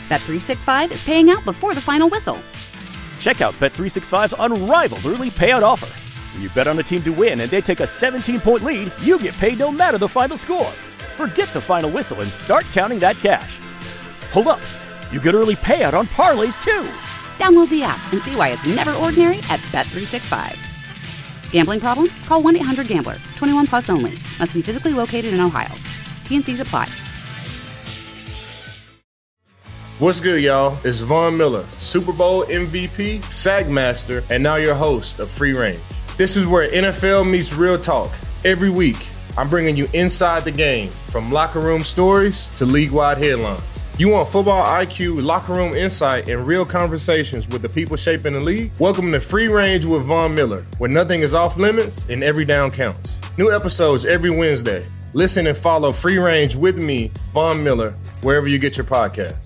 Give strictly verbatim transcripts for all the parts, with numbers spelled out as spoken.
Bet three sixty-five is paying out before the final whistle. Check out Bet three sixty-five's unrivaled early payout offer. When you bet on a team to win and they take a seventeen-point lead, you get paid no matter the final score. Forget the final whistle and start counting that cash. Hold up. You get early payout on parlays, too. Download the app and see why it's never ordinary at Bet three sixty-five. Gambling problem? Call one eight hundred gambler. twenty-one plus only. Must be physically located in Ohio. T N Cs apply. What's good, y'all? It's Von Miller, Super Bowl M V P, Sack Master, and now your host of Free Range. This is where N F L meets real talk. Every week, I'm bringing you inside the game, from locker room stories to league-wide headlines. You want football I Q, locker room insight, and real conversations with the people shaping the league? Welcome to Free Range with Von Miller, where nothing is off limits and every down counts. New episodes every Wednesday. Listen and follow Free Range with me, Von Miller, wherever you get your podcasts.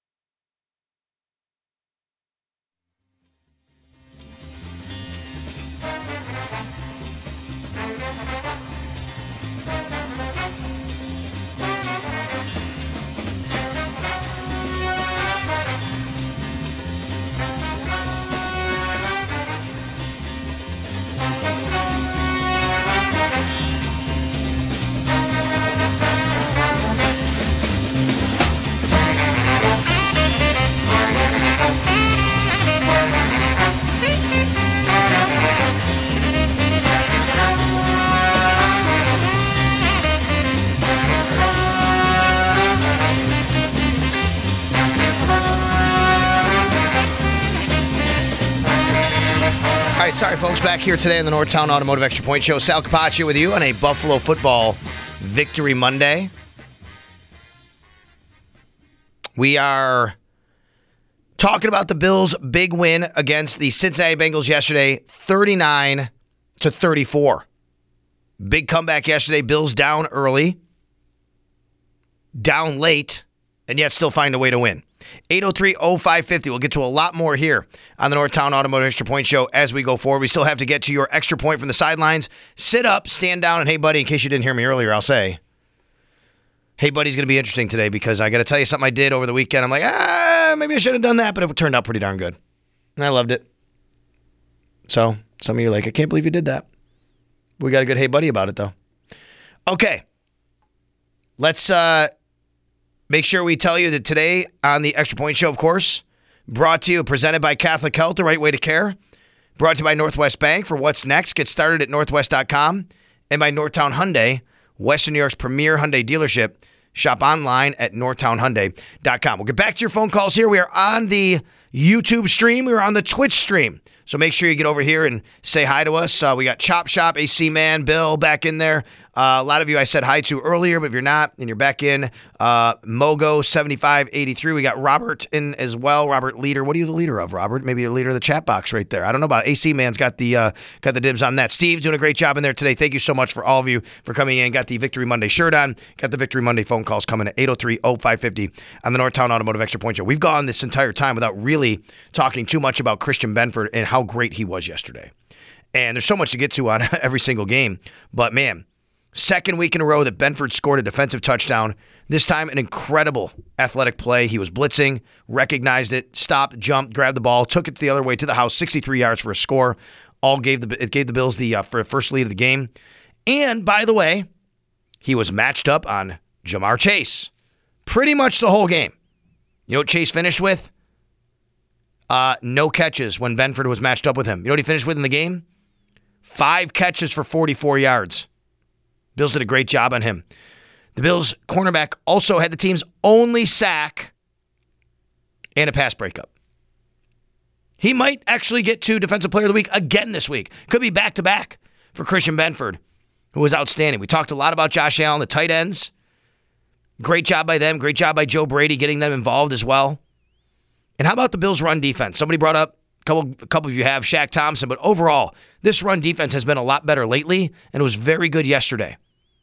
Sorry, folks, back here today on the Northtown Automotive Extra Point Show. Sal Capaccio with you on a Buffalo football victory Monday. We are talking about the Bills' big win against the Cincinnati Bengals yesterday, thirty-nine to thirty-four. Big comeback yesterday. Bills down early, down late, and yet still find a way to win. eight oh three oh five fifty. We'll get to a lot more here on the Northtown Automotive Extra Point Show as we go forward. We still have to get to your extra point from the sidelines. Sit up, stand down, and hey, buddy, in case you didn't hear me earlier, I'll say, hey, buddy's going to be interesting today because I got to tell you something I did over the weekend. I'm like, ah, maybe I should have done that, but it turned out pretty darn good. And I loved it. So some of you are like, I can't believe you did that. We got a good hey, buddy about it, though. Okay. Let's, uh, Make sure we tell you that today on the Extra Point Show, of course, brought to you, presented by Catholic Health, the right way to care. Brought to you by Northwest Bank for what's next. Get started at northwest dot com. And by Northtown Hyundai, Western New York's premier Hyundai dealership. Shop online at northtown hyundai dot com. We'll get back to your phone calls here. We are on the YouTube stream. We are on the Twitch stream. So make sure you get over here and say hi to us. Uh, we got Chop Shop, A C Man, Bill back in there. Uh, a lot of you I said hi to earlier, but if you're not, and you're back in, uh, Mogo seventy-five eighty-three. We got Robert in as well. Robert, leader. What are you the leader of, Robert? Maybe a leader of the chat box right there. I don't know about it. A C Man's got the uh, got the dibs on that. Steve's doing a great job in there today. Thank you so much for all of you for coming in. Got the Victory Monday shirt on. Got the Victory Monday phone calls coming at eight oh three oh five fifty on the Northtown Automotive Extra Point Show. We've gone this entire time without really talking too much about Christian Benford and how great he was yesterday. And there's so much to get to on every single game. But, man, second week in a row that Benford scored a defensive touchdown. This time, an incredible athletic play. He was blitzing, recognized it, stopped, jumped, grabbed the ball, took it the other way to the house, sixty-three yards for a score. All gave the it gave the Bills the uh, for first lead of the game. And, by the way, he was matched up on Jamar Chase pretty much the whole game. You know what Chase finished with? Uh, no catches when Benford was matched up with him. You know what he finished with in the game? Five catches for forty-four yards. Bills did a great job on him. The Bills' cornerback also had the team's only sack and a pass breakup. He might actually get to Defensive Player of the Week again this week. Could be back-to-back for Christian Benford, who was outstanding. We talked a lot about Josh Allen, the tight ends. Great job by them. Great job by Joe Brady getting them involved as well. And how about the Bills' run defense? Somebody brought up, a couple, a couple of you have, Shaq Thompson, but overall, this run defense has been a lot better lately, and it was very good yesterday.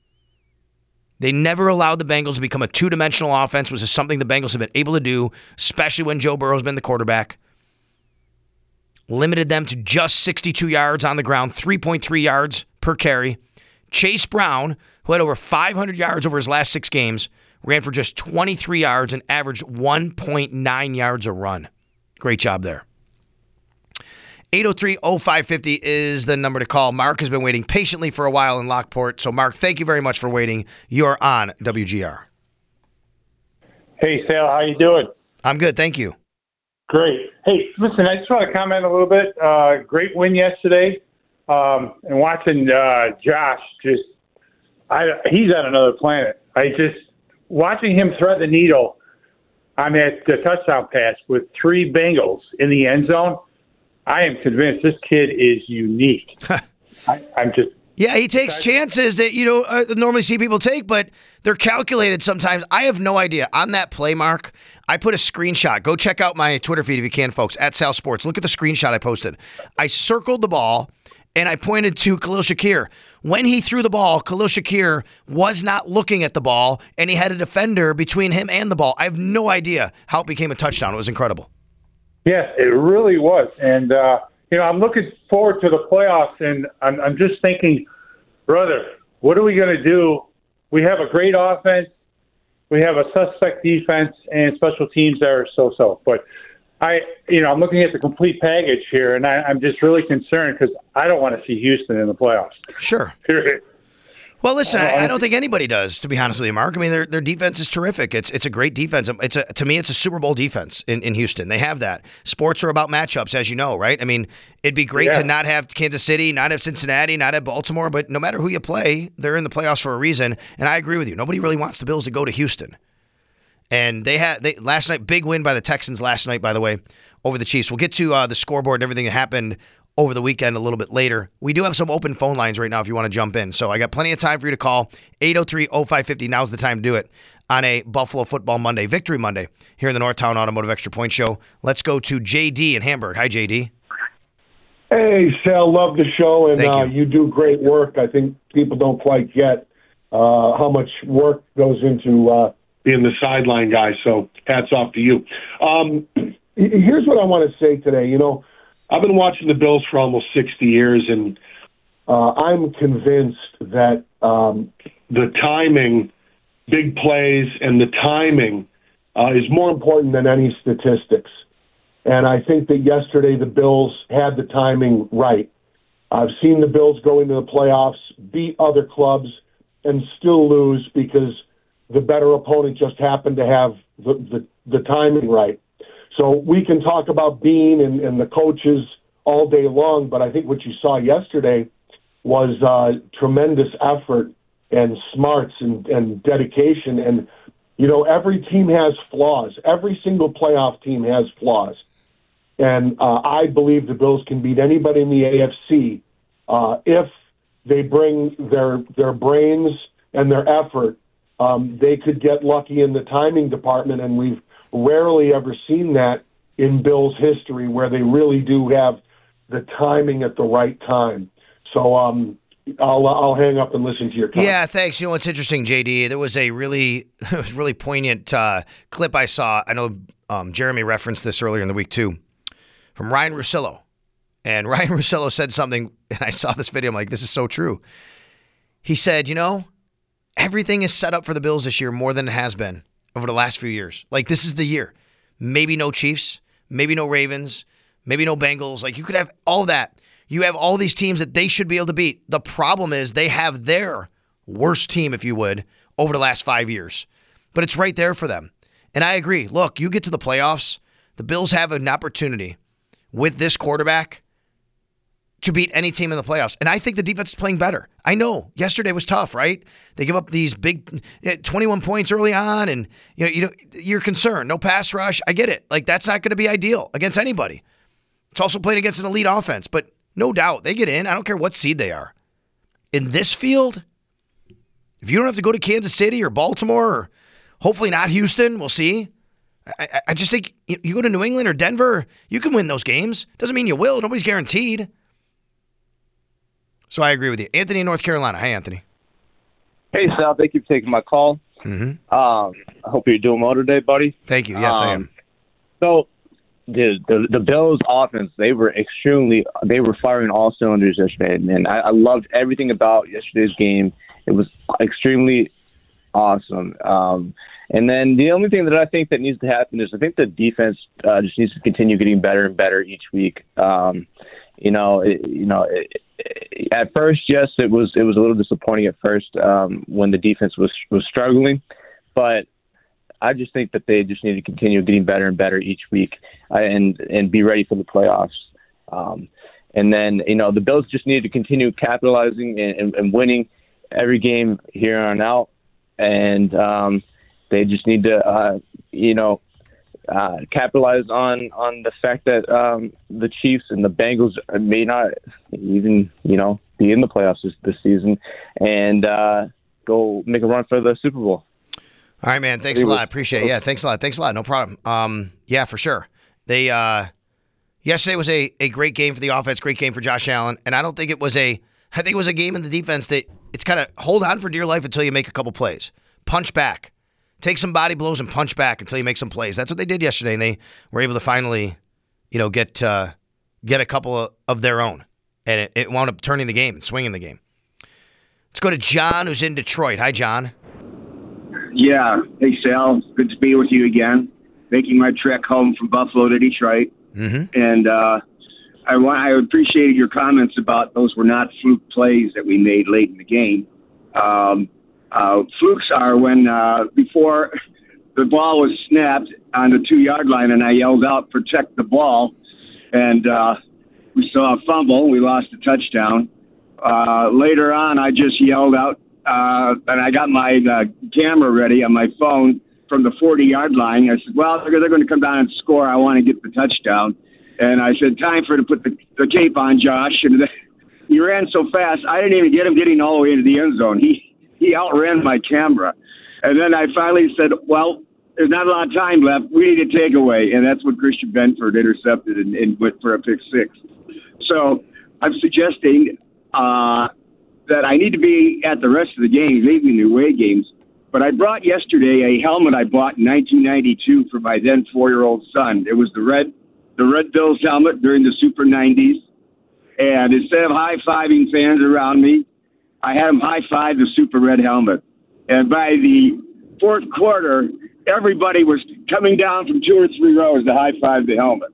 They never allowed the Bengals to become a two-dimensional offense, which is something the Bengals have been able to do, especially when Joe Burrow's been the quarterback. Limited them to just sixty-two yards on the ground, three point three yards per carry. Chase Brown, who had over five hundred yards over his last six games, ran for just twenty-three yards and averaged one point nine yards a run. Great job there. eight oh three oh five five oh is the number to call. Mark has been waiting patiently for a while in Lockport. So, Mark, thank you very much for waiting. You're on W G R. Hey, Sal, how you doing? I'm good, thank you. Great. Hey, listen, I just want to comment a little bit. Uh, great win yesterday. Um, and watching uh, Josh, just I, he's on another planet. I just watching him thread the needle on that the touchdown pass with three Bengals in the end zone. I am convinced this kid is unique. I, I'm just yeah, he takes chances that you don't uh, normally see people take, but they're calculated sometimes. I have no idea. On that play, Mark, I put a screenshot. Go check out my Twitter feed if you can, folks, at Sal Sports. Look at the screenshot I posted. I circled the ball, and I pointed to Khalil Shakir. When he threw the ball, Khalil Shakir was not looking at the ball, and he had a defender between him and the ball. I have no idea how it became a touchdown. It was incredible. Yes, it really was. And, uh, you know, I'm looking forward to the playoffs, and I'm, I'm just thinking, brother, what are we going to do? We have a great offense. We have a suspect defense and special teams that are so-so. But, I, you know, I'm looking at the complete package here, and I, I'm just really concerned because I don't want to see Houston in the playoffs. Sure. Period. Well, listen, I, I don't think anybody does, to be honest with you, Mark. I mean, their their defense is terrific. It's it's a great defense. It's a to me, it's a Super Bowl defense in, in Houston. They have that. Sports are about matchups, as you know, right? I mean, it'd be great Yeah. to not have Kansas City, not have Cincinnati, not have Baltimore, but no matter who you play, they're in the playoffs for a reason. And I agree with you. Nobody really wants the Bills to go to Houston. And they had they last night, big win by the Texans last night, by the way, over the Chiefs. We'll get to uh, the scoreboard and everything that happened over the weekend a little bit later. We do have some open phone lines right now if you want to jump in. So I got plenty of time for you to call. eight oh three oh five five oh. Now's the time to do it on a Buffalo Football Monday, Victory Monday, here in the Northtown Automotive Extra Point Show. Let's go to J D in Hamburg. Hi, J D. Hey, Sal, love the show, and Thank uh, you. you do great work. I think people don't quite get uh, how much work goes into uh, being the sideline guy, so hats off to you. Um, here's what I want to say today. You know, I've been watching the Bills for almost sixty years, and uh, I'm convinced that um, the timing, big plays, and the timing uh, is more important than any statistics. And I think that yesterday the Bills had the timing right. I've seen the Bills go into the playoffs, beat other clubs, and still lose because the better opponent just happened to have the, the, the timing right. So we can talk about Bean and, and the coaches all day long, but I think what you saw yesterday was uh, tremendous effort and smarts and, and dedication. And, you know, every team has flaws. Every single playoff team has flaws. And uh, I believe the Bills can beat anybody in the A F C uh, if they bring their their brains and their effort. Um, they could get lucky in the timing department, and we've rarely ever seen that in Bills history where they really do have the timing at the right time. So um, I'll I'll hang up and listen to your comment. Yeah, thanks. You know what's interesting, J D? There was a really, it was really poignant uh, clip I saw. I know um, Jeremy referenced this earlier in the week too, from Ryan Russillo. And Ryan Russillo said something, and I saw this video. I'm like, this is so true. He said, you know, everything is set up for the Bills this year more than it has been over the last few years. Like, this is the year. Maybe no Chiefs, maybe no Ravens, maybe no Bengals. Like, you could have all that. You have all these teams that they should be able to beat. The problem is they have their worst team, if you would, over the last five years. But it's right there for them. And I agree. Look, you get to the playoffs, the Bills have an opportunity with this quarterback to beat any team in the playoffs. And I think the defense is playing better. I know yesterday was tough, right? They give up these big twenty-one points early on, and you know, you know, you're concerned. No pass rush. I get it. Like, that's not going to be ideal against anybody. It's also playing against an elite offense, but no doubt they get in. I don't care what seed they are. In this field, if you don't have to go to Kansas City or Baltimore, or hopefully not Houston, we'll see. I, I just think you go to New England or Denver, you can win those games. Doesn't mean you will. Nobody's guaranteed. So I agree with you. Anthony in North Carolina. Hi, Anthony. Hey, Sal. Thank you for taking my call. Mm-hmm. Um, I hope you're doing well today, buddy. Thank you. Yes, um, I am. So the, the the Bills' offense, they were extremely, they were firing all cylinders yesterday, and I, I loved everything about yesterday's game. It was extremely awesome. Um, and then the only thing that I think that needs to happen is I think the defense uh, just needs to continue getting better and better each week. Um, you know, it, you know, it, it, at first, yes, it was it was a little disappointing at first um, when the defense was was struggling, but I just think that they just need to continue getting better and better each week uh, and and be ready for the playoffs. Um, and then, you know, the Bills just need to continue capitalizing and, and, and winning every game here on out. And um, they just need to, uh, you know, uh, capitalize on, on the fact that um, the Chiefs and the Bengals may not even, you know, be in the playoffs this, this season and uh, go make a run for the Super Bowl. All right, man. Thanks a lot. Appreciate it. Yeah, thanks a lot. Thanks a lot. No problem. Um, yeah, for sure. They uh, yesterday was a, a great game for the offense, great game for Josh Allen, and I don't think it was a I think it was a game in the defense that it's kind of hold on for dear life until you make a couple plays. Punch back. Take some body blows and punch back until you make some plays. That's what they did yesterday, and they were able to finally, you know, get uh, get a couple of, of their own, and it, it wound up turning the game and swinging the game. Let's go to John, who's in Detroit. Hi, John. Yeah. Hey, Sal. Good to be with you again. Making my trek home from Buffalo to Detroit. Mm-hmm. And uh, I, want, I appreciated your comments about those were not fluke plays that we made late in the game. Um, uh, flukes are when, uh, before the ball was snapped on the two-yard line and I yelled out, protect the ball. And uh, we saw a fumble. We lost a touchdown. Uh, later on, I just yelled out, Uh, and I got my uh, camera ready on my phone from the forty-yard line. I said, well, they're, they're going to come down and score. I want to get the touchdown. And I said, time for to put the, the tape on, Josh. And he ran so fast, I didn't even get him getting all the way into the end zone. He, he outran my camera. And then I finally said, well, there's not a lot of time left. We need a takeaway. And that's what Christian Benford intercepted and, and went for a pick six. So I'm suggesting uh, – that I need to be at the rest of the games, maybe in the away games. But I brought yesterday a helmet I bought in nineteen ninety-two for my then four-year-old son. It was the red, the Red Bills helmet during the Super nineties. And instead of high-fiving fans around me, I had them high-five the Super Red helmet. And by the fourth quarter, everybody was coming down from two or three rows to high-five the helmet.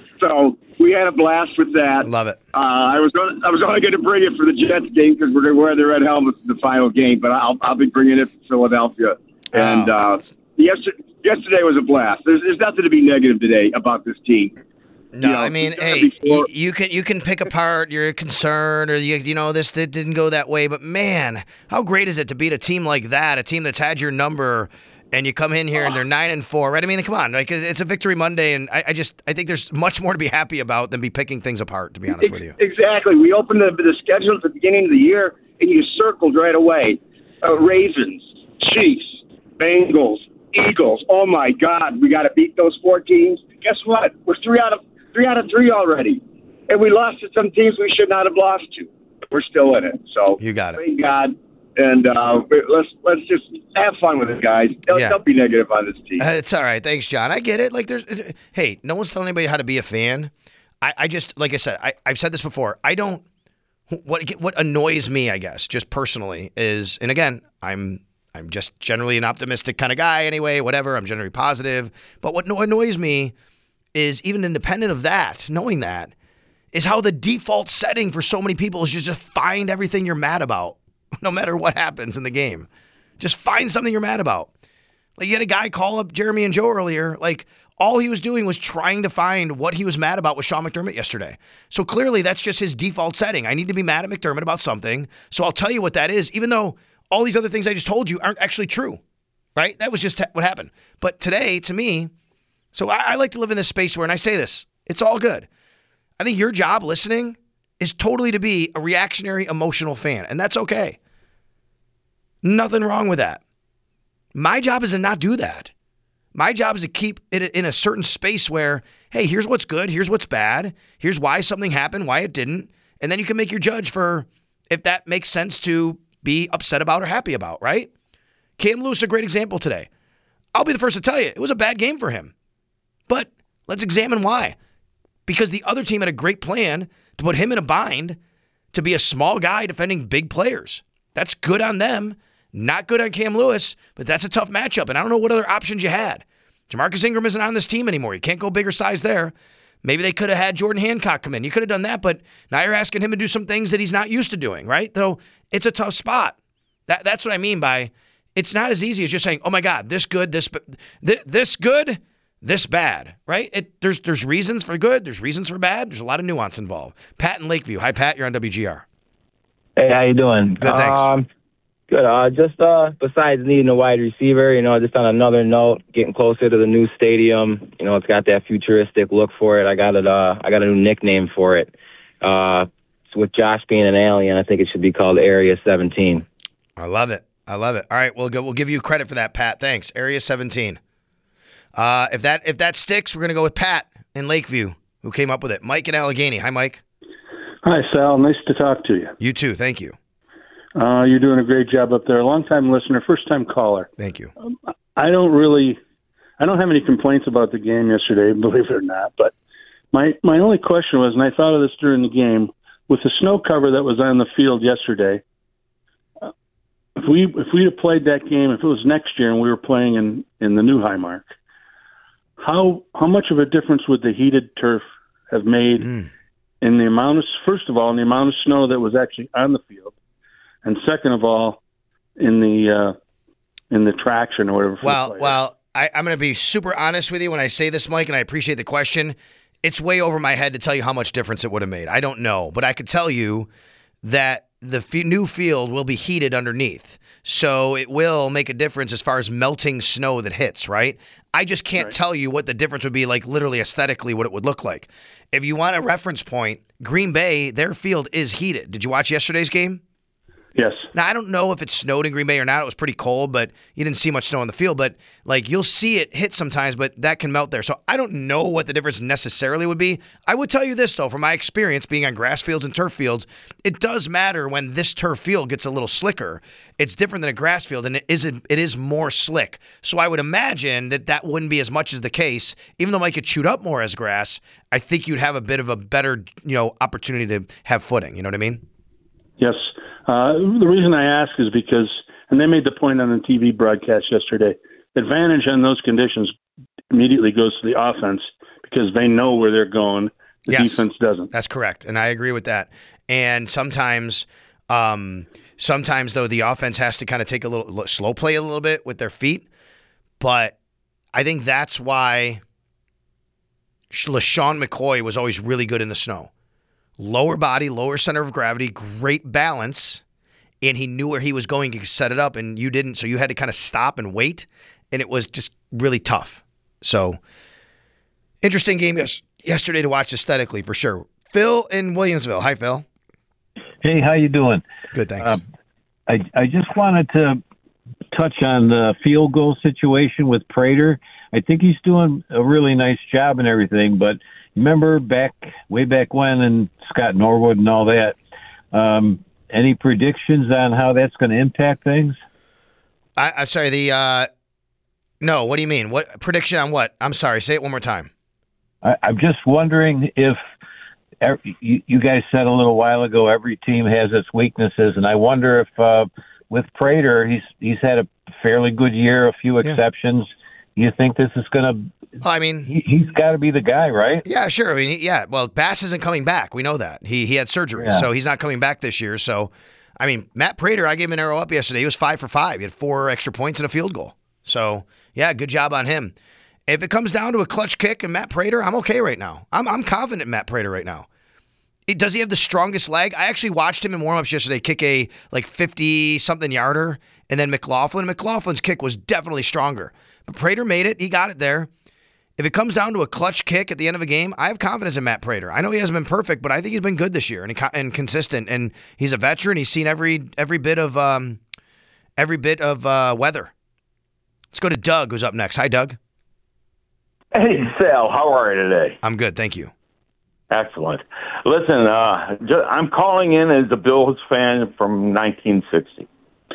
So we had a blast with that. Love it. Uh, I was going. I was only going to bring it for the Jets game because we're going to wear the red helmets in the final game. But I'll I'll be bringing it to Philadelphia. And oh. uh, yesterday, yesterday was a blast. There's there's nothing to be negative today about this team. No, you know, I mean, hey, you, you can you can pick apart your concern or you you know this that didn't go that way. But man, how great is it to beat a team like that? A team that's had your number. And you come in here and they're nine and four, right? I mean, come on, like it's a victory Monday, and I, I just I think there's much more to be happy about than be picking things apart. To be honest with you, exactly. We opened the, the schedule at the beginning of the year, and you circled right away: uh, Ravens, Chiefs, Bengals, Eagles. Oh my God, we got to beat those four teams. Guess what? We're three out of three out of three already, and we lost to some teams we should not have lost to. We're still in it. So you got it. Thank God. And uh, let's let's just have fun with it, guys. Don't, yeah. don't be negative on this team. Uh, it's all right. Thanks, John. I get it. Like, there's, uh, hey, no one's telling anybody how to be a fan. I, I just, like I said, I, I've said this before. I don't. What what annoys me, I guess, just personally, is, and again, I'm I'm just generally an optimistic kind of guy. Anyway, whatever. I'm generally positive. But what annoys me is, even independent of that, knowing that, is how the default setting for so many people is just just find everything you're mad about. No matter what happens in the game. Just find something you're mad about. Like, you had a guy call up Jeremy and Joe earlier. Like, all he was doing was trying to find what he was mad about with Sean McDermott yesterday. So clearly that's just his default setting. I need to be mad at McDermott about something. So I'll tell you what that is, even though all these other things I just told you aren't actually true. Right? That was just what happened. But today, to me, so I, I like to live in this space where, and I say this, it's all good. I think your job listening is totally to be a reactionary, emotional fan. And that's okay. Nothing wrong with that. My job is to not do that. My job is to keep it in a certain space where, hey, here's what's good, here's what's bad, here's why something happened, why it didn't, and then you can make your judge for if that makes sense to be upset about or happy about, right? Cam Lewis, a great example today. I'll be the first to tell you, it was a bad game for him. But let's examine why. Because the other team had a great plan to put him in a bind to be a small guy defending big players. That's good on them. Not good on Cam Lewis, but that's a tough matchup, and I don't know what other options you had. Jamarcus Ingram isn't on this team anymore. You can't go bigger size there. Maybe they could have had Jordan Hancock come in. You could have done that, but now you're asking him to do some things that he's not used to doing, right? Though it's a tough spot. That That's what I mean by it's not as easy as just saying, oh, my God, this good, this this good, this bad, right? It, there's there's reasons for good. There's reasons for bad. There's a lot of nuance involved. Pat in Lakeview. Hi, Pat. You're on W G R. Hey, how you doing? Good, thanks. Um, good. Uh, just uh, besides needing a wide receiver, you know, just on another note, getting closer to the new stadium. You know, it's got that futuristic look for it. I got it. Uh, I got a new nickname for it. Uh, so with Josh being an alien, I think it should be called Area seventeen. I love it. I love it. All right, we'll go. We'll give you credit for that, Pat. Thanks. Area seventeen. Uh, if that if that sticks, we're gonna go with Pat in Lakeview, who came up with it. Mike in Allegheny. Hi, Mike. Hi, Sal. Nice to talk to you. You too. Thank you. Uh, you're doing a great job up there. Long-time listener, first-time caller. Thank you. Um, I don't really, I don't have any complaints about the game yesterday, believe it or not. But my my only question was, and I thought of this during the game, with the snow cover that was on the field yesterday. Uh, if we if we had played that game, if it was next year and we were playing in, in the new Highmark, how how much of a difference would the heated turf have made? Mm. In the amount of, first of all, in the amount of snow that was actually on the field, and second of all, in the uh, in the traction or whatever. Well, well, I, I'm going to be super honest with you when I say this, Mike, and I appreciate the question. It's way over my head to tell you how much difference it would have made. I don't know, but I could tell you that the f- new field will be heated underneath, so it will make a difference as far as melting snow that hits. Right? I just can't right. tell you what the difference would be, like literally aesthetically, what it would look like. If you want a reference point, Green Bay, their field is heated. Did you watch yesterday's game? Yes. Now, I don't know if it snowed in Green Bay or not. It was pretty cold, but you didn't see much snow on the field. But, like, you'll see it hit sometimes, but that can melt there. So I don't know what the difference necessarily would be. I would tell you this, though, from my experience being on grass fields and turf fields, it does matter when this turf field gets a little slicker. It's different than a grass field, and it is, it is more slick. So I would imagine that that wouldn't be as much as the case. Even though it might get chewed up more as grass, I think you'd have a bit of a better, you know, opportunity to have footing. You know what I mean? Yes. Uh, the reason I ask is because, and they made the point on the T V broadcast yesterday, advantage on those conditions immediately goes to the offense because they know where they're going. The yes, defense doesn't. That's correct, and I agree with that. And sometimes, um, sometimes though, the offense has to kind of take a little slow play a little bit with their feet. But I think that's why LaShawn McCoy was always really good in the snow. Lower body, lower center of gravity, great balance, and he knew where he was going to set it up, and you didn't, so you had to kind of stop and wait, and it was just really tough. So, interesting game yes- yesterday to watch aesthetically, for sure. Phil in Williamsville. Hi, Phil. Hey, how you doing? Good, thanks. Uh, I, I just wanted to touch on the field goal situation with Prater. I think he's doing a really nice job and everything, but remember back way back when and Scott Norwood and all that, um, any predictions on how that's going to impact things? I, I'm sorry, the uh, no, what do you mean? What prediction on what? I'm sorry, say it one more time. I, I'm just wondering if every, you, you guys said a little while ago every team has its weaknesses, and I wonder if uh, with Prater, he's he's had a fairly good year, a few exceptions. Yeah. You think this is going to? I mean, he, he's got to be the guy, right? Yeah, sure. I mean, yeah. Well, Bass isn't coming back. We know that he he had surgery, yeah. so he's not coming back this year. So, I mean, Matt Prater, I gave him an arrow up yesterday. He was five for five. He had four extra points and a field goal. So, yeah, good job on him. If it comes down to a clutch kick and Matt Prater, I'm okay right now. I'm I'm confident in Matt Prater right now. It, does he have the strongest leg? I actually watched him in warmups yesterday kick a like fifty something yarder, and then McLaughlin. McLaughlin's kick was definitely stronger. But Prater made it. He got it there. If it comes down to a clutch kick at the end of a game, I have confidence in Matt Prater. I know he hasn't been perfect, but I think he's been good this year and, he, and consistent. And he's a veteran. He's seen every every bit of um, every bit of uh, weather. Let's go to Doug, who's up next. Hi, Doug. Hey, Sal. How are you today? I'm good, thank you. Excellent. Listen, uh, I'm calling in as a Bills fan from nineteen sixty,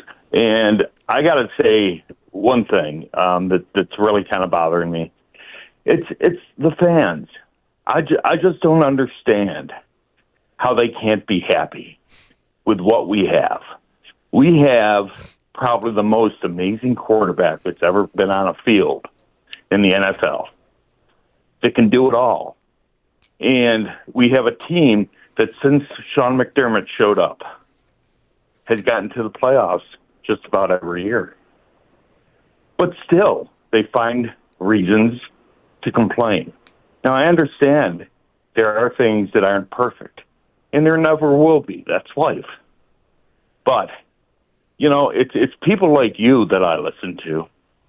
and I got to say one thing um, that, that's really kind of bothering me. It's it's the fans. I, ju- I just don't understand how they can't be happy with what we have. We have probably the most amazing quarterback that's ever been on a field in the N F L that can do it all. And we have a team that since Sean McDermott showed up has gotten to the playoffs just about every year. But still, they find reasons to complain. Now, I understand there are things that aren't perfect, and there never will be. That's life. But, you know, it's it's people like you that I listen to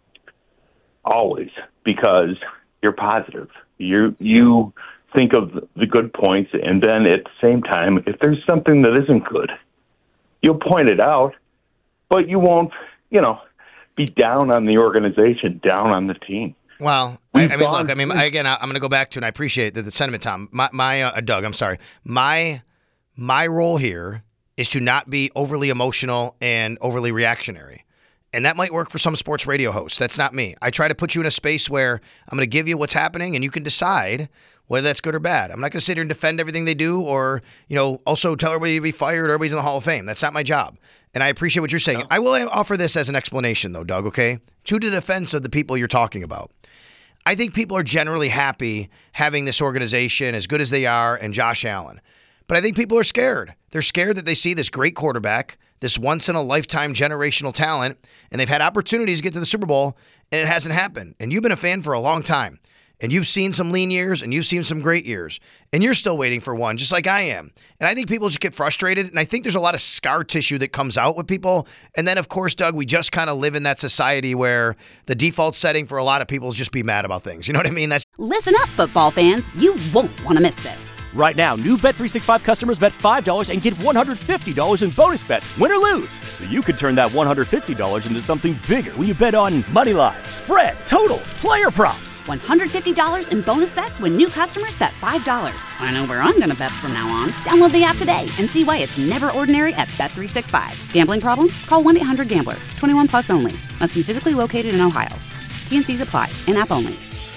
always because you're positive. You you think of the good points, and then at the same time, if there's something that isn't good, you'll point it out, but you won't, you know, be down on the organization, down on the team. Well, I, I mean, look, I mean, again, I, I'm going to go back to, and I appreciate the, the sentiment, Tom. My, my uh, Doug, I'm sorry. My my role here is to not be overly emotional and overly reactionary. And that might work for some sports radio hosts. That's not me. I try to put you in a space where I'm going to give you what's happening, and you can decide whether that's good or bad. I'm not going to sit here and defend everything they do or, you know, also tell everybody to be fired or everybody's in the Hall of Fame. That's not my job. And I appreciate what you're saying. No. I will offer this as an explanation, though, Doug, okay? To the defense of the people you're talking about. I think people are generally happy having this organization as good as they are and Josh Allen. But I think people are scared. They're scared that they see this great quarterback, this once-in-a-lifetime generational talent, and they've had opportunities to get to the Super Bowl, and it hasn't happened. And you've been a fan for a long time. And you've seen some lean years, and you've seen some great years. And you're still waiting for one, just like I am. And I think people just get frustrated, and I think there's a lot of scar tissue that comes out with people. And then, of course, Doug, we just kind of live in that society where the default setting for a lot of people is just be mad about things. You know what I mean? That's Listen up, football fans. You won't want to miss this. Right now, new Bet three sixty-five customers bet five dollars and get one hundred fifty dollars in bonus bets, win or lose. So you could turn that one hundred fifty dollars into something bigger when you bet on money line, spread, totals, player props. one hundred fifty dollars in bonus bets when new customers bet five dollars. I know where I'm going to bet from now on. Download the app today and see why it's never ordinary at Bet three sixty-five. Gambling problem? Call one eight hundred gambler. twenty-one plus only. Must be physically located in Ohio. T N Cs apply. In-app only.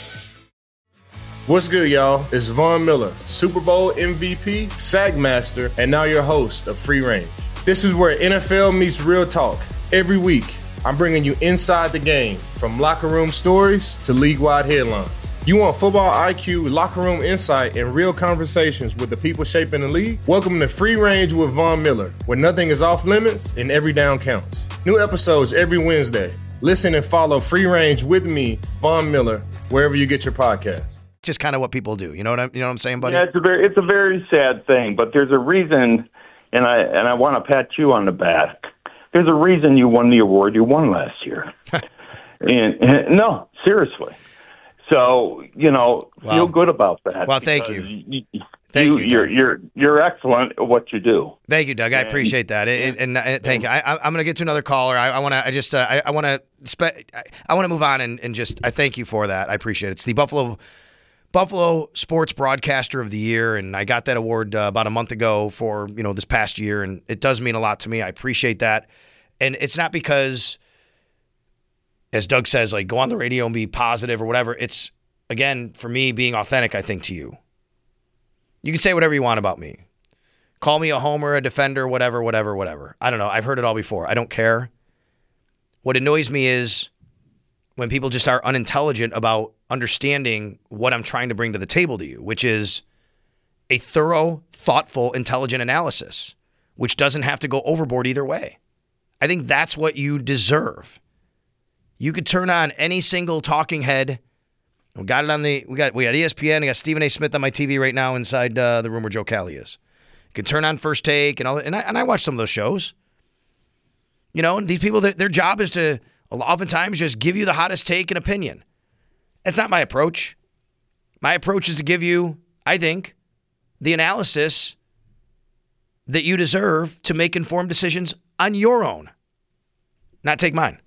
What's good, y'all? It's Von Miller, Super Bowl M V P, SAG Master, and now your host of Free Range. This is where N F L meets real talk. Every week, I'm bringing you inside the game, from locker room stories to league-wide headlines. You want football I Q, locker room insight, and real conversations with the people shaping the league? Welcome to Free Range with Von Miller, where nothing is off limits and every down counts. New episodes every Wednesday. Listen and follow Free Range with me, Von Miller, wherever you get your podcasts. just kind of what people do. You know what I'm, you know what I'm saying, buddy? Yeah, it's a very, it's a very sad thing, but there's a reason, and I and I want to pat you on the back. There's a reason you won the award you won last year. and, and no, seriously. So, you know, Wow. feel good about that. Well, thank you. you, you Thank you, you're Doug. you're you're excellent at what you do. Thank you, Doug. I And- appreciate that, and, and, and thank you. I, I- I'm going to get to another caller. I, I want to. I just. Uh, I, I want to. Spe- I, I want to move on and, and just. I thank you for that. I appreciate it. It's the Buffalo Buffalo Sports Broadcaster of the Year, and I got that award uh, about a month ago for you know this past year, and it does mean a lot to me. I appreciate that, and it's not because, as Doug says, like go on the radio and be positive or whatever. It's again for me being authentic. I think to you. You can say whatever you want about me. Call me a homer, a defender, whatever, whatever, whatever. I don't know. I've heard it all before. I don't care. What annoys me is when people just are unintelligent about understanding what I'm trying to bring to the table to you, which is a thorough, thoughtful, intelligent analysis, which doesn't have to go overboard either way. I think that's what you deserve. You could turn on any single talking head. We got it on the, we got we got E S P N, I got Stephen A. Smith on my T V right now inside uh, the room where Joe Cali is. You can turn on First Take and all that, and I, and I watch some of those shows. You know, and these people, their, their job is to oftentimes just give you the hottest take and opinion. That's not my approach. My approach is to give you, I think, the analysis that you deserve to make informed decisions on your own, not take mine.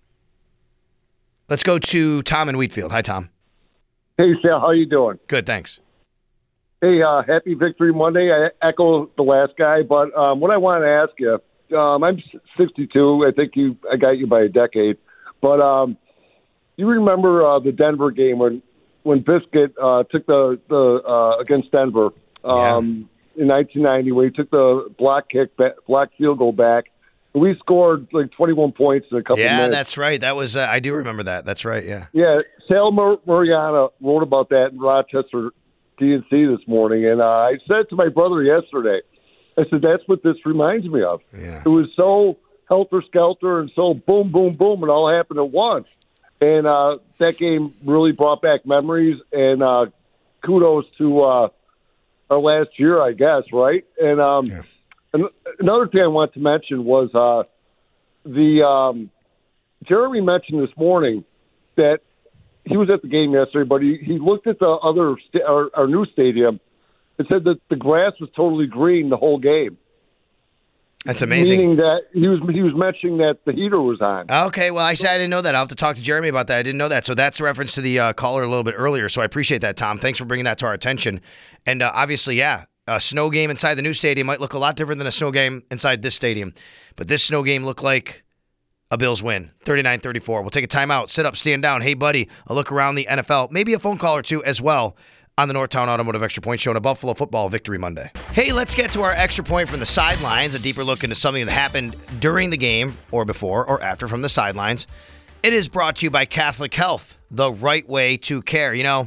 Let's go to Tom in Wheatfield. Hi, Tom. Hey, Sal, how you doing? Good, thanks. Hey, uh, happy Victory Monday. I echo the last guy, but um, what I wanted to ask you, um, I'm sixty-two. I think you, I got you by a decade. But um, you remember uh, the Denver game when when Biscuit uh, took the the uh, against Denver um, yeah. in nineteen ninety, when he took the block kick, back, block field goal back, We scored like twenty-one points in a couple Yeah, minutes. that's right. That was uh, I do remember that. That's right. Yeah. Yeah, Sal Mar- Mariana wrote about that in Rochester D N C this morning, and uh, I said to my brother yesterday, I said, that's what this reminds me of. Yeah. It was so helter-skelter and so boom, boom, boom, it all happened at once. And uh, that game really brought back memories, and uh, kudos to uh, our last year, I guess, right? And um, yeah. an- another thing I want to mention was uh, the um, Jeremy mentioned this morning that he was at the game yesterday, but he, he looked at the other sta- our, our new stadium and said that the grass was totally green the whole game. That's amazing. Meaning that he was he was mentioning that the heater was on. Okay, well, I said I didn't know that. I'll have to talk to Jeremy about that. I didn't know that. So that's a reference to the uh, caller a little bit earlier. So I appreciate that, Tom. Thanks for bringing that to our attention. And uh, obviously, yeah, a snow game inside the new stadium might look a lot different than a snow game inside this stadium. But this snow game looked like a Bills win, thirty-nine thirty-four. We'll take a timeout, sit up, stand down. Hey, buddy, a look around the N F L. Maybe a phone call or two as well on the Northtown Automotive Extra Point Show on a Buffalo Football Victory Monday. Hey, let's get to our extra point from the sidelines, a deeper look into something that happened during the game or before or after from the sidelines. It is brought to you by Catholic Health, the right way to care. You know,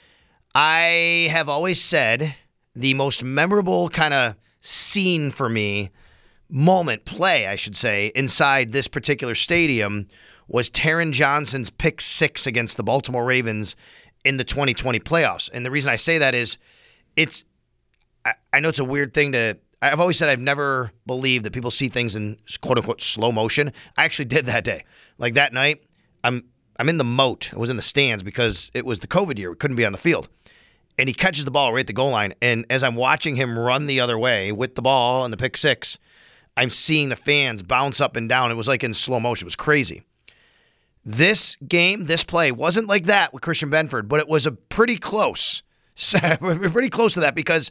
I have always said the most memorable kind of scene for me, moment, play, I should say, inside this particular stadium was Taron Johnson's pick six against the Baltimore Ravens in the twenty twenty playoffs. And the reason I say that is it's, I, I know it's a weird thing to, I've always said I've never believed that people see things in quote unquote slow motion. I actually did that day. Like that night, I'm I'm in the moat. I was in the stands because it was the COVID year. We couldn't be on the field. And he catches the ball right at the goal line. And as I'm watching him run the other way with the ball and the pick six, I'm seeing the fans bounce up and down. It was like in slow motion. It was crazy. This game, this play, wasn't like that with Christian Benford, but it was a pretty close. pretty close to that because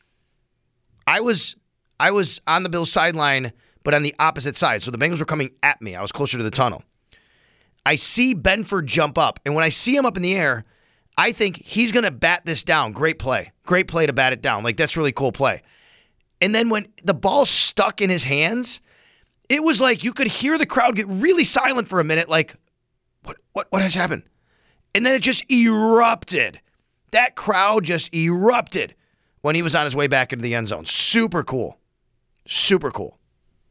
I was I was on the Bills sideline, but on the opposite side. So the Bengals were coming at me. I was closer to the tunnel. I see Benford jump up, and when I see him up in the air, I think he's going to bat this down. Great play. Great play to bat it down. Like, that's really cool play. And then when the ball stuck in his hands, it was like you could hear the crowd get really silent for a minute, like, What what what has happened? And then it just erupted. That crowd just erupted when he was on his way back into the end zone. Super cool. Super cool.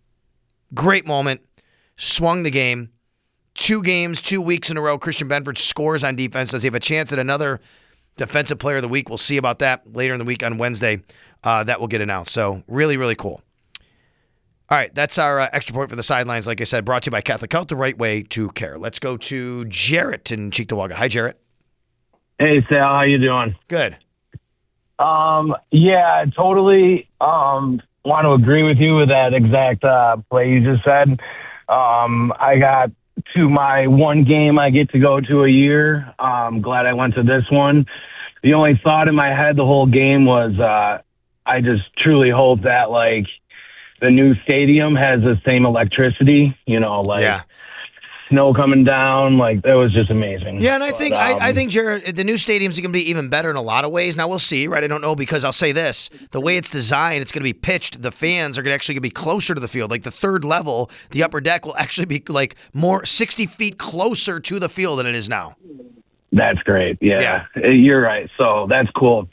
Great moment. Swung the game. Two games, two weeks in a row, Christian Benford scores on defense. Does he have a chance at another Defensive Player of the Week? We'll see about that later in the week on Wednesday. Uh, that will get announced. So really, really cool. All right, that's our uh, extra point for the sidelines. Like I said, brought to you by Catholic Health, the right way to care. Let's go to Jarrett in Cheektowaga. Hi, Jarrett. Hey, Sal, how you doing? Good. Um, yeah, totally um, want to agree with you with that exact uh, play you just said. Um, I got to my one game I get to go to a year. I'm glad I went to this one. The only thought in my head the whole game was uh, I just truly hope that, like, the new stadium has the same electricity, you know, like yeah. snow coming down. Like, that was just amazing. Yeah, and I but, think um, I, I think Jared, the new stadium's going to be even better in a lot of ways. Now we'll see, right? I don't know because I'll say this: the way it's designed, it's going to be pitched. The fans are going to actually be closer to the field. Like the third level, the upper deck will actually be like more sixty feet closer to the field than it is now. That's great. Yeah, Yeah. You're right. So that's cool.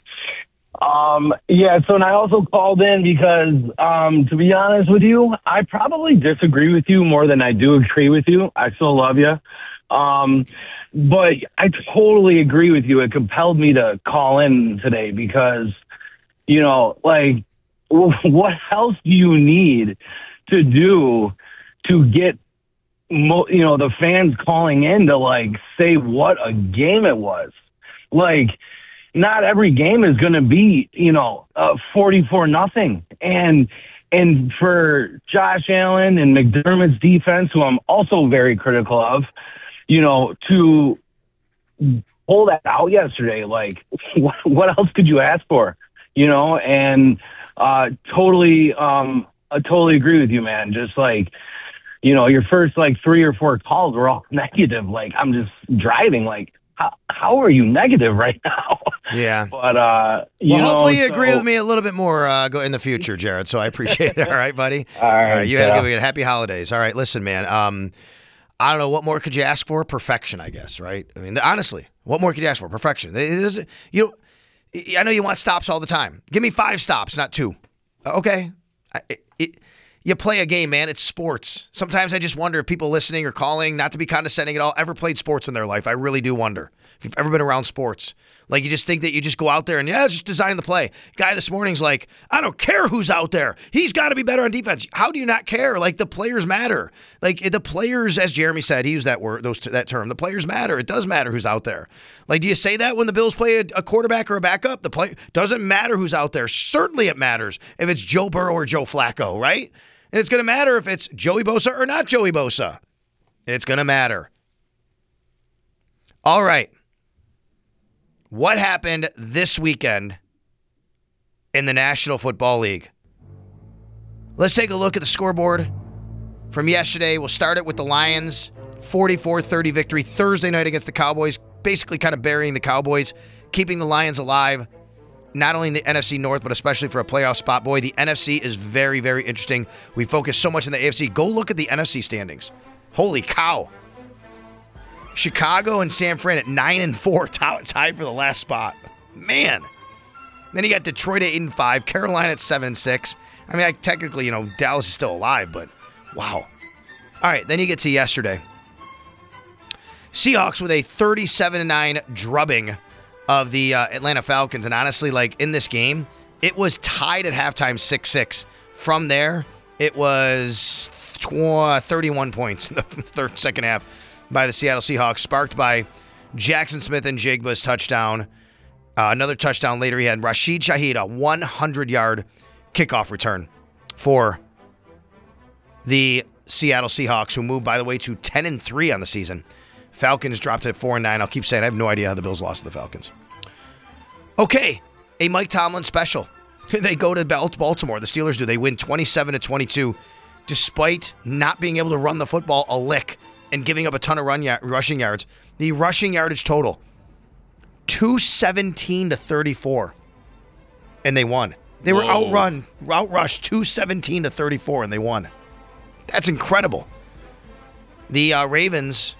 Um, yeah, so and I also called in because, um, to be honest with you, I probably disagree with you more than I do agree with you. I still love you. Um, but I totally agree with you. It compelled me to call in today because, you know, like, what else do you need to do to get, mo- you know, the fans calling in to, like, say what a game it was? Like, not every game is going to be, you know, uh, forty-four nothing. And and for Josh Allen and McDermott's defense, who I'm also very critical of, you know, to pull that out yesterday, like, what, what else could you ask for? You know, and uh, totally, um, I totally agree with you, man. Just like, you know, your first like three or four calls were all negative. Like, I'm just driving, like, How, how are you negative right now? Yeah. But, uh, you well, know, hopefully you so, agree with me a little bit more uh, go in the future, Jared. So I appreciate it. All right, buddy? All right. Uh, you yeah. have a good happy holidays. All right, listen, man. Um, I don't know. What more could you ask for? Perfection, I guess, right? I mean, honestly, what more could you ask for? Perfection. It isn't, you know, I know you want stops all the time. Give me five stops, not two. Okay? I, it, it, you play a game, man. It's sports. Sometimes I just wonder if people listening or calling, not to be condescending at all, ever played sports in their life. I really do wonder if you've ever been around sports. Like, you just think that you just go out there and, yeah, just design the play. Guy this morning's like, I don't care who's out there. He's got to be better on defense. How do you not care? Like, the players matter. Like, the players, as Jeremy said, he used that word, those that term. The players matter. It does matter who's out there. Like, do you say that when the Bills play a, a quarterback or a backup? The play doesn't matter who's out there. Certainly it matters if it's Joe Burrow or Joe Flacco, right? And it's going to matter if it's Joey Bosa or not Joey Bosa. It's going to matter. All right. What happened this weekend in the National Football League? Let's take a look at the scoreboard from yesterday. We'll start it with the Lions, forty-four thirty victory Thursday night against the Cowboys, basically kind of burying the Cowboys, keeping the Lions alive, not only in the N F C North, but especially for a playoff spot. Boy, the N F C is very, very interesting. We focus so much on the A F C. Go look at the N F C standings. Holy cow. Chicago and San Fran at nine and four, tied for the last spot. Man. Then you got Detroit at eight and five, Carolina at seven and six. I mean, I, technically, you know, Dallas is still alive, but wow. All right, then you get to yesterday. Seahawks with a thirty-seven to nine drubbing of the uh, Atlanta Falcons. And honestly, like, in this game, it was tied at halftime six six. From there, it was thirty-one points in the third, second half by the Seattle Seahawks, sparked by Jackson Smith and Jigba's touchdown. Uh, another touchdown later, he had Rashid Shaheed, a one hundred-yard kickoff return for the Seattle Seahawks, who moved, by the way, to ten and three on the season. Falcons dropped at four and nine. I'll keep saying I have no idea how the Bills lost to the Falcons. Okay, a Mike Tomlin special. They go to Baltimore. The Steelers do. They win twenty-seven to twenty-two, despite not being able to run the football a lick and giving up a ton of run y- rushing yards. The rushing yardage total, two seventeen to thirty-four, and they won. They were Whoa. outrun, outrushed two seventeen to thirty-four, and they won. That's incredible. The uh, Ravens,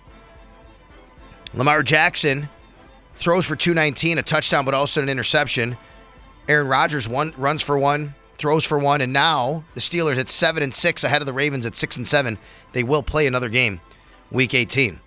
Lamar Jackson throws for two nineteen, a touchdown, but also an interception. Aaron Rodgers one, runs for one, throws for one, and now the Steelers at seven and six, ahead of the Ravens at six and seven. They will play another game, Week eighteen.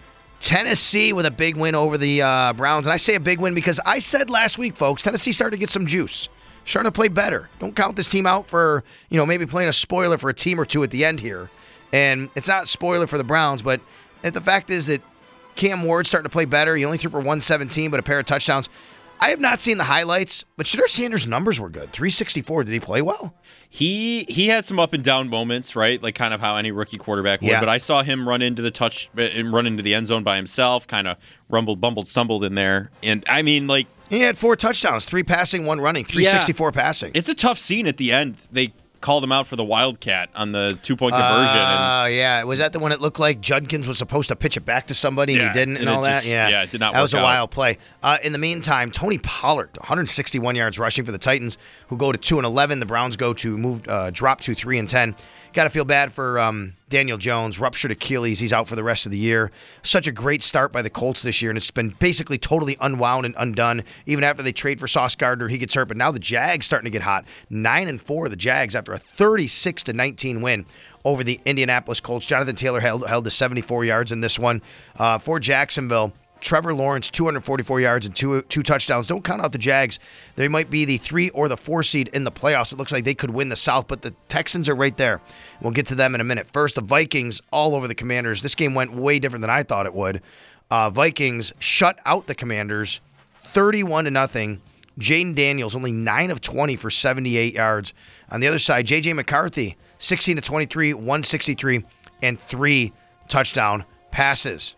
Tennessee with a big win over the uh, Browns, and I say a big win because I said last week, folks, Tennessee started to get some juice, starting to play better. Don't count this team out for, you know, maybe playing a spoiler for a team or two at the end here. And it's not a spoiler for the Browns, but the fact is that Cam Ward's starting to play better. He only threw for one seventeen, but a pair of touchdowns. I have not seen the highlights, but Shedeur Sanders' numbers were good. three sixty-four. Did he play well? He he had some up and down moments, right? Like kind of how any rookie quarterback would. Yeah. But I saw him run into the touch, run into the end zone by himself, kind of rumbled, bumbled, stumbled in there. And I mean, like, he had four touchdowns, three passing, one running, three sixty-four yeah. passing. It's a tough scene at the end. They called him out for the Wildcat on the two-point conversion. Oh, uh, and yeah. Was that the one that looked like Judkins was supposed to pitch it back to somebody and Yeah, he didn't and, and all it that? just- yeah, yeah, it did not That work was a out. wild play. Uh, in the meantime, Tony Pollard, one hundred sixty-one yards rushing for the Titans, who go to two and eleven. The Browns go to move, uh, drop to three and ten. Got to feel bad for um, Daniel Jones, ruptured Achilles. He's out for the rest of the year. Such a great start by the Colts this year, and it's been basically totally unwound and undone. Even after they trade for Sauce Gardner, he gets hurt. But now the Jags starting to get hot. Nine and four, the Jags, after a thirty-six to nineteen win over the Indianapolis Colts. Jonathan Taylor held, held to seventy-four yards in this one. Uh, for Jacksonville, Trevor Lawrence, two hundred forty-four yards and two two touchdowns. Don't count out the Jags. They might be the three or the four seed in the playoffs. It looks like they could win the South, but the Texans are right there. We'll get to them in a minute. First, the Vikings all over the Commanders. This game went way different than I thought it would. Uh, Vikings shut out the Commanders, thirty-one to nothing. Jaden Daniels only nine of twenty for seventy-eight yards. On the other side, J J McCarthy, sixteen to twenty-three, one sixty-three, and three touchdown passes.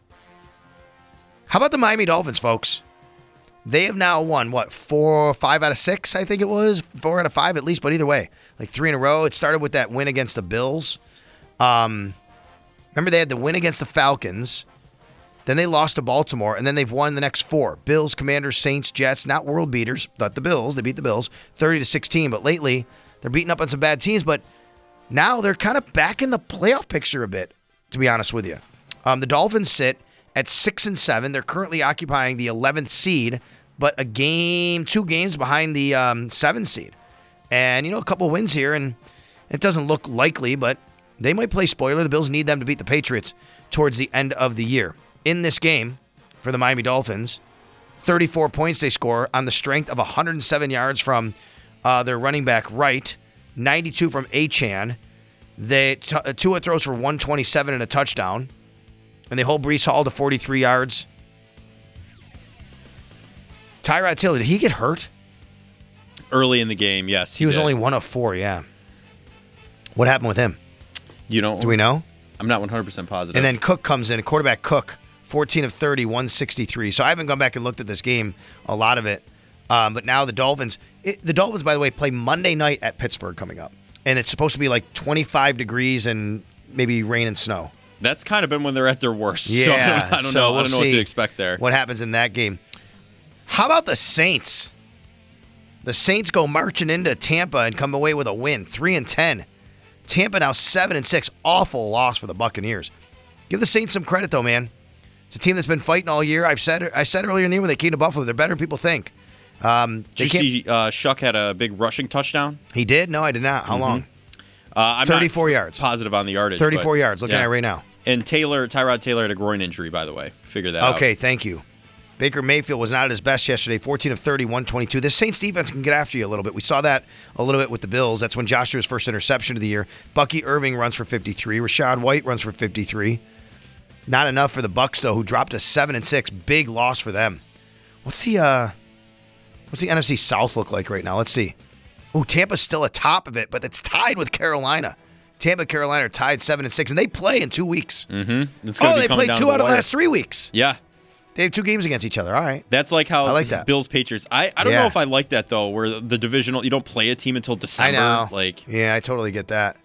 How about the Miami Dolphins, folks? They have now won, what, four, five out of six, I think it was? Four out of five at least, but either way, like three in a row. It started with that win against the Bills. Um, remember, they had the win against the Falcons. Then they lost to Baltimore, and then they've won the next four. Bills, Commanders, Saints, Jets, not world beaters, but the Bills. They beat the Bills thirty to sixteen, but lately they're beating up on some bad teams, but now they're kind of back in the playoff picture a bit, to be honest with you. Um, the Dolphins sit at six and seven. They're currently occupying the eleventh seed, but a game, two games behind the um, seventh seed. And, you know, a couple wins here, and it doesn't look likely, but they might play spoiler. The Bills need them to beat the Patriots towards the end of the year. In this game for the Miami Dolphins, thirty-four points they score on the strength of one hundred seven yards from uh, their running back Wright, ninety-two from Achane. They t- Tua throws for one twenty-seven and a touchdown, and they hold Breece Hall to forty-three yards. Tyrod Taylor, did he get hurt? Early in the game, yes. He, he was did. only one of four, yeah. What happened with him? You don't. Do we know? I'm not one hundred percent positive. And then Cook comes in, quarterback Cook, fourteen of thirty, one sixty-three. So I haven't gone back and looked at this game, a lot of it. Um, but now the Dolphins, it, the Dolphins, by the way, play Monday night at Pittsburgh coming up. And it's supposed to be like twenty-five degrees and maybe rain and snow. That's kind of been when they're at their worst. Yeah. So I don't, I don't so know, we'll I don't know see what to expect there. What happens in that game. How about the Saints? The Saints go marching into Tampa and come away with a win, three and ten. Tampa now seven and six. Awful loss for the Buccaneers. Give the Saints some credit though, man. It's a team that's been fighting all year. I've said I said earlier in the year when they came to Buffalo, they're better than people think. Um, did you see uh, Shuck had a big rushing touchdown? He did? No, I did not. How mm-hmm. long? Uh, I'm thirty-four not yards. Positive on the yardage. thirty-four but, yards. Looking yeah. at it right now. And Taylor, Tyrod Taylor had a groin injury, by the way. Figure that out. Okay, thank you. Baker Mayfield was not at his best yesterday, fourteen of thirty, one twenty-two. This Saints defense can get after you a little bit. We saw that a little bit with the Bills. That's when Joshua's first interception of the year. Bucky Irving runs for fifty-three. Rashad White runs for fifty-three. Not enough for the Bucs though, who dropped to seven and six. Big loss for them. What's the uh, what's the N F C South look like right now? Let's see. Ooh, Tampa's still atop of it, but it's tied with Carolina. Tampa and Carolina are tied seven and six, and they play in two weeks. Mm-hmm. It's oh, they played two out of the last three weeks. Yeah. They have two games against each other. All right. That's like how I like that. Bills Patriots. I, I don't Yeah. know if I like that though, where the divisional you don't play a team until December. I know. Like yeah, I totally get that.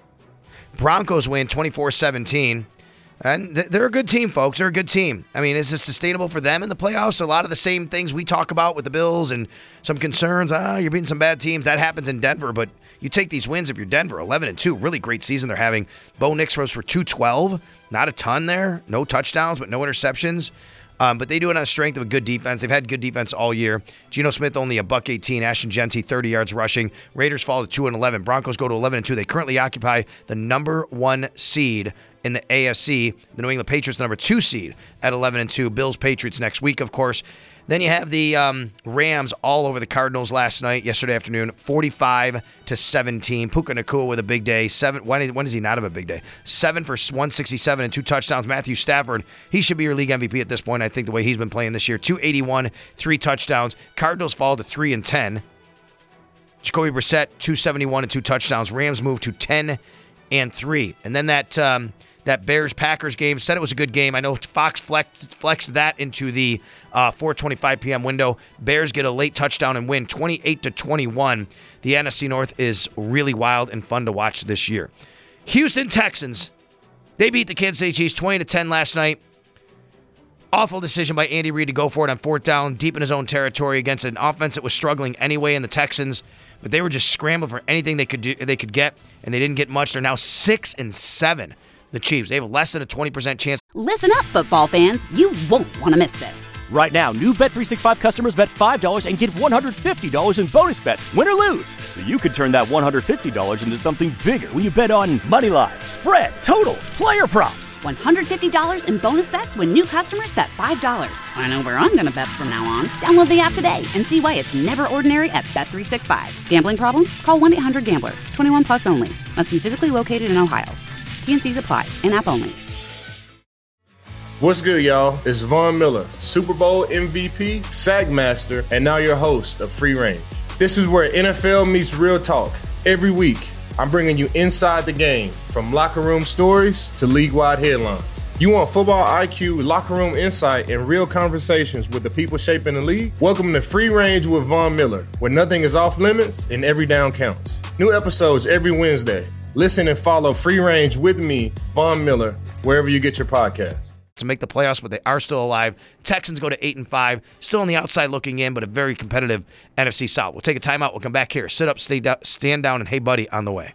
Broncos win twenty-four seventeen. And th- they're a good team, folks. They're a good team. I mean, is this sustainable for them in the playoffs? A lot of the same things we talk about with the Bills and some concerns. Ah, you're beating some bad teams. That happens in Denver, but you take these wins if you're Denver. eleven and two, really great season they're having. Bo Nix throws for two twelve. Not a ton there. No touchdowns, but no interceptions. Um, but they do it on the strength of a good defense. They've had good defense all year. Geno Smith only a buck eighteen. Ashton Genty thirty yards rushing. Raiders fall to two and eleven. Broncos go to eleven and two. They currently occupy the number one seed in the A F C. The New England Patriots, the number two seed at eleven and two. Bills Patriots next week, of course. Then you have the um, Rams all over the Cardinals last night, yesterday afternoon, forty-five to seventeen. Puka Nacua with a big day. Seven. When, is, when does he not have a big day? Seven for one sixty-seven and two touchdowns. Matthew Stafford, he should be your league M V P at this point. I think the way he's been playing this year, two eighty-one, three touchdowns. Cardinals fall to three and ten. Jacoby Brissett, two seventy-one and two touchdowns. Rams move to ten and three. And then that. Um, That Bears-Packers game, said it was a good game. I know Fox flexed, flexed that into the uh, four twenty-five p.m. window. Bears get a late touchdown and win twenty-eight to twenty-one. The N F C North is really wild and fun to watch this year. Houston Texans, they beat the Kansas City Chiefs twenty to ten last night. Awful decision by Andy Reid to go for it on fourth down, deep in his own territory against an offense that was struggling anyway in the Texans. But they were just scrambling for anything they could do, they could get, and they didn't get much. They're now six and seven. The Chiefs, they have less than a twenty percent chance. Listen up, football fans. You won't want to miss this. Right now, new Bet three sixty-five customers bet five dollars and get one hundred fifty dollars in bonus bets, win or lose. So you could turn that one hundred fifty dollars into something bigger when you bet on money line, spread, totals, player props. one hundred fifty dollars in bonus bets when new customers bet five dollars. I know where I'm going to bet from now on. Download the app today and see why it's never ordinary at Bet three sixty-five. Gambling problem? Call one eight hundred gambler. twenty-one plus only. Must be physically located in Ohio. T N Cs apply. In-app only. What's good, y'all? It's Von Miller, Super Bowl M V P, Sack Master, and now your host of Free Range. This is where N F L meets real talk. Every week, I'm bringing you inside the game, from locker room stories to league-wide headlines. You want football I Q, locker room insight, and real conversations with the people shaping the league? Welcome to Free Range with Von Miller, where nothing is off limits and every down counts. New episodes every Wednesday. Listen and follow Free Range with me, Von Miller, wherever you get your podcasts. to make the playoffs, but they are still alive. Texans go to eight and five, still on the outside looking in, but a very competitive N F C South. We'll take a timeout. We'll come back here. Sit up, stay down, stand down, and hey, buddy, on the way.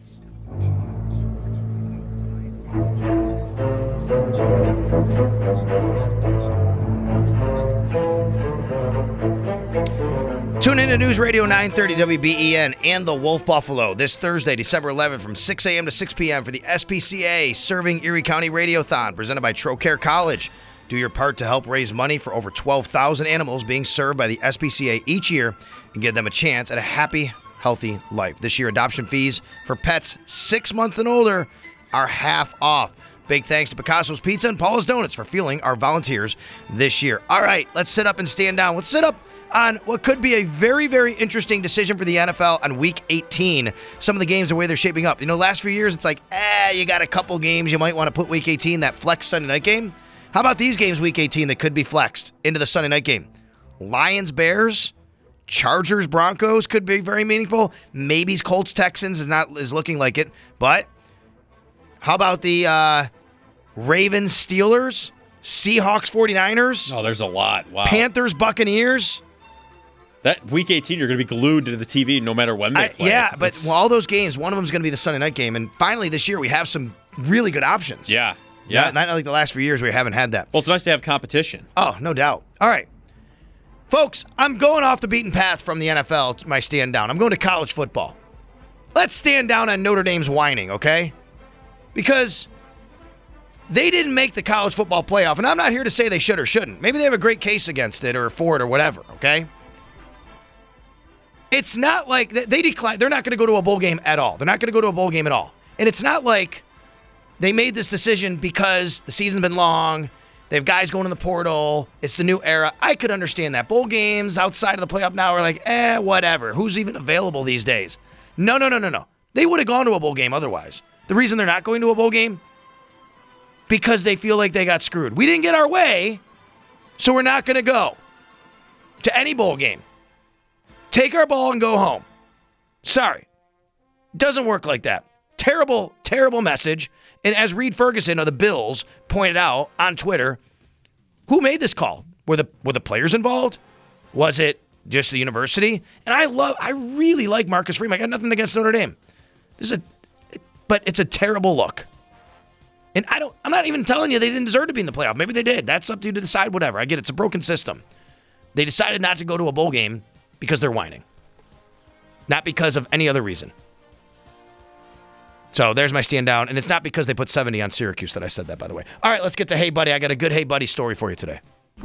Tune in to News Radio nine thirty W B E N and the Wolf Buffalo this Thursday, December eleventh from six a.m. to six p.m. for the S P C A Serving Erie County Radiothon presented by Trocare College. Do your part to help raise money for over twelve thousand animals being served by the S P C A each year and give them a chance at a happy, healthy life. This year, adoption fees for pets six months and older are half off. Big thanks to Picasso's Pizza and Paula's Donuts for fueling our volunteers this year. All right, let's sit up and stand down. Let's sit up on what could be a very, very interesting decision for the N F L on Week eighteen. Some of the games, the way they're shaping up. You know, last few years, it's like, eh, you got a couple games you might want to put Week eighteen, that flex Sunday night game. How about these games Week eighteen that could be flexed into the Sunday night game? Lions, Bears, Chargers, Broncos could be very meaningful. Maybe Colts, Texans is not is looking like it. But how about the uh, Ravens, Steelers, Seahawks, forty-niners? Oh, there's a lot. Wow. Panthers, Buccaneers. That Week eighteen, you're going to be glued to the T V no matter when they I, play. Yeah, but well, all those games, one of them is going to be the Sunday night game. And finally, this year, we have some really good options. Yeah, yeah. Not, not like the last few years we haven't had that. Well, it's nice to have competition. Oh, no doubt. All right. Folks, I'm going off the beaten path from the N F L to my stand down. I'm going to college football. Let's stand down on Notre Dame's whining, okay? Because they didn't make the college football playoff, and I'm not here to say they should or shouldn't. Maybe they have a great case against it or for it or whatever, okay? It's not like they declined. They're not going to go to a bowl game at all. They're not going to go to a bowl game at all. And it's not like they made this decision because the season's been long. They have guys going in the portal. It's the new era. I could understand that. Bowl games outside of the playoff now are like, eh, whatever. Who's even available these days? No, no, no, no, no. They would have gone to a bowl game otherwise. The reason they're not going to a bowl game, because they feel like they got screwed. We didn't get our way, so we're not going to go to any bowl game. Take our ball and go home. Sorry. Doesn't work like that. Terrible, terrible message. And as Reed Ferguson of the Bills pointed out on Twitter, who made this call? Were the were the players involved? Was it just the university? And I love, I really like Marcus Freeman. I got nothing against Notre Dame. This is a, but it's a terrible look. And I don't, I'm not even telling you they didn't deserve to be in the playoff. Maybe they did. That's up to you to decide, whatever. I get it. It's a broken system. They decided not to go to a bowl game because they're whining. Not because of any other reason. So there's my stand down. And it's not because they put seventy on Syracuse that I said that, by the way. All right, let's get to Hey Buddy. I got a good Hey Buddy story for you today.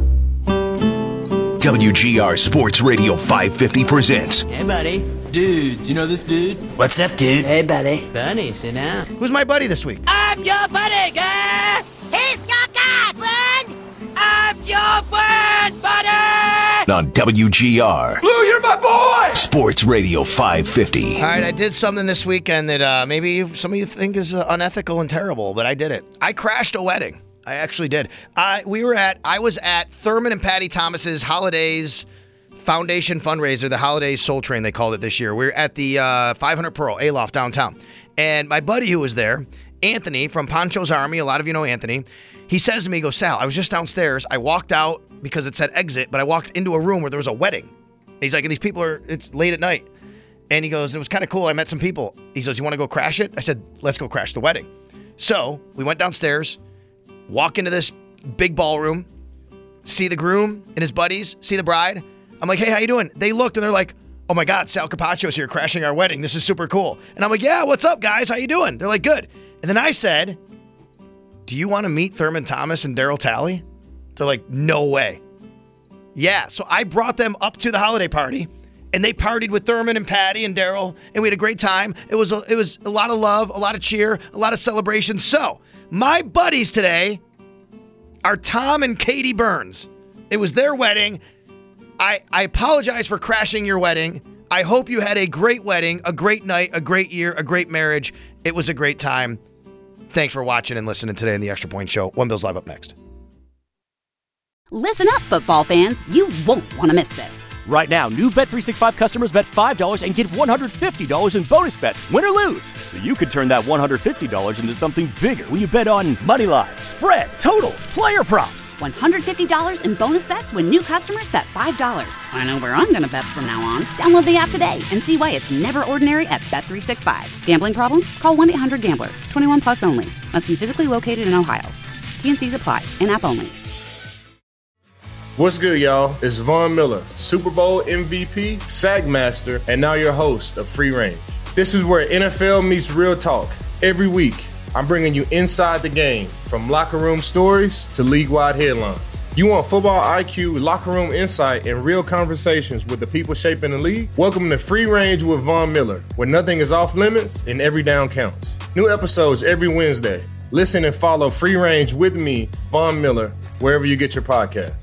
W G R Sports Radio five fifty presents. Hey, buddy. Dudes, you know this dude? What's up, dude? Hey, buddy. Buddy, sit down. Who's my buddy this week? I'm your buddy, guy. He's your guy, friend. I'm your friend, buddy. On W G R. Blue, you're my boy. Sports Radio five fifty. All right, I did something this weekend that uh, maybe some of you think is uh, unethical and terrible, but I did it. I crashed a wedding. I actually did. I we were at I was at Thurman and Patty Thomas's Holidays Foundation fundraiser, the Holidays Soul Train they called it this year. We were at the uh, five hundred Pearl Aloft downtown, and my buddy who was there, Anthony from Poncho's Army. A lot of you know Anthony. He says to me, he goes, Sal, I was just downstairs. I walked out because it said exit, but I walked into a room where there was a wedding. And he's like, and these people are. It's late at night, and he goes, it was kind of cool. I met some people. He goes, you want to go crash it? I said, let's go crash the wedding. So we went downstairs. Walk into this big ballroom, see the groom and his buddies, see the bride. I'm like, hey, how you doing? They looked and they're like, oh my God, Sal Capacio's here crashing our wedding. This is super cool. And I'm like, yeah, what's up, guys? How you doing? They're like, good. And then I said, do you want to meet Thurman Thomas and Daryl Talley? They're like, no way. Yeah, so I brought them up to the holiday party, and they partied with Thurman and Patty and Daryl, and we had a great time. It was a, it was a lot of love, a lot of cheer, a lot of celebration. So my buddies today are Tom and Katie Burns. It was their wedding. I, I apologize for crashing your wedding. I hope you had a great wedding, a great night, a great year, a great marriage. It was a great time. Thanks for watching and listening today on the Extra Point Show. One Bill's Live up next. Listen up, football fans. You won't want to miss this. Right now, new Bet three sixty-five customers bet five dollars and get one hundred fifty dollars in bonus bets, win or lose. So you could turn that one hundred fifty dollars into something bigger when you bet on money line, spread, totals, player props. one hundred fifty dollars in bonus bets when new customers bet five dollars. I know where I'm going to bet from now on. Download the app today and see why it's never ordinary at Bet three sixty-five. Gambling problem? Call one eight hundred gambler. twenty-one plus only. Must be physically located in Ohio. T N Cs apply. In-app only. What's good, y'all? It's Von Miller, Super Bowl M V P, Sack Master, and now your host of Free Range. This is where N F L meets real talk. Every week, I'm bringing you inside the game, from locker room stories to league-wide headlines. You want football I Q, locker room insight, and real conversations with the people shaping the league? Welcome to Free Range with Von Miller, where nothing is off limits and every down counts. New episodes every Wednesday. Listen and follow Free Range with me, Von Miller, wherever you get your podcasts.